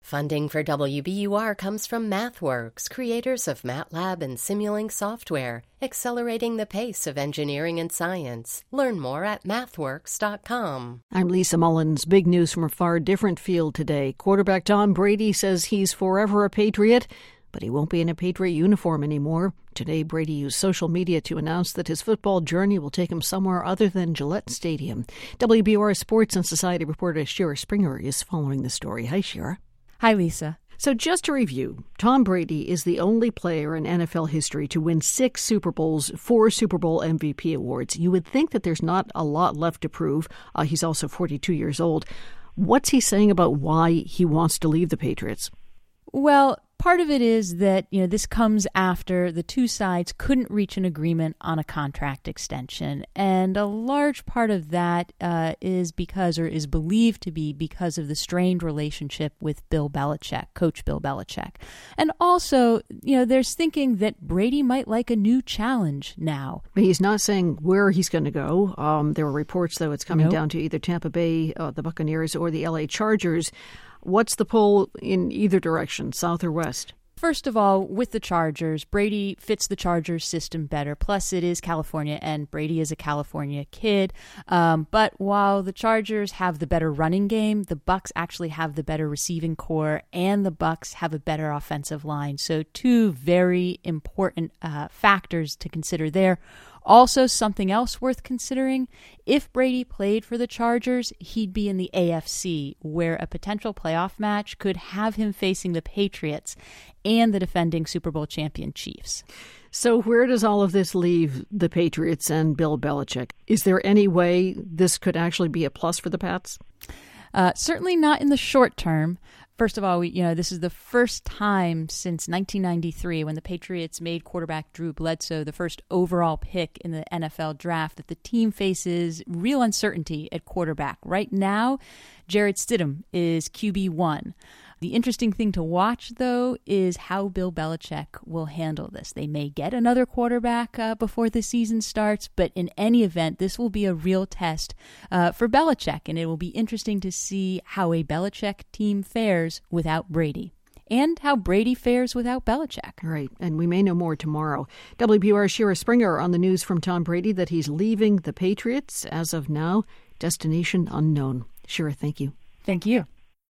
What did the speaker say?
Funding for WBUR comes from MathWorks, creators of MATLAB and Simulink software, accelerating the pace of engineering and science. Learn more at mathworks.com. I'm Lisa Mullins. Big news from a far different field today. Quarterback Tom Brady says he's forever a Patriot, but he won't be in a Patriot uniform anymore. Today, Brady used social media to announce that his football journey will take him somewhere other than Gillette Stadium. WBUR Sports and Society reporter Shira Springer is following the story. Hi, Shira. Hi, Lisa. So just to review, Tom Brady is the only player in NFL history to win 6 Super Bowls, 4 Super Bowl MVP awards. You would think that there's not a lot left to prove. He's also 42 years old. What's he saying about why he wants to leave the Patriots? Well, part of it is that, this comes after the two sides couldn't reach an agreement on a contract extension. And a large part of that is believed to be because of the strained relationship with Bill Belichick, Coach Bill Belichick. And also, there's thinking that Brady might like a new challenge now. He's not saying where he's going to go. There were reports, though, it's coming down to either Tampa Bay, the Buccaneers, or the LA Chargers. What's the poll in either direction, south or west? First of all, with the Chargers, Brady fits the Chargers system better. Plus, it is California, and Brady is a California kid. But while the Chargers have the better running game, the Bucs actually have the better receiving core, and the Bucs have a better offensive line. So two very important factors to consider there. Also, something else worth considering, if Brady played for the Chargers, he'd be in the AFC, where a potential playoff match could have him facing the Patriots and the defending Super Bowl champion Chiefs. So where does all of this leave the Patriots and Bill Belichick? Is there any way this could actually be a plus for the Pats? Certainly not in the short term. First of all, this is the first time since 1993 when the Patriots made quarterback Drew Bledsoe the first overall pick in the NFL draft that the team faces real uncertainty at quarterback. Right now, Jarrett Stidham is QB1. The interesting thing to watch, though, is how Bill Belichick will handle this. They may get another quarterback before the season starts, but in any event, this will be a real test for Belichick, and it will be interesting to see how a Belichick team fares without Brady and how Brady fares without Belichick. Right, and we may know more tomorrow. WBUR Shira Springer on the news from Tom Brady that he's leaving the Patriots. As of now, destination unknown. Shira, thank you. Thank you.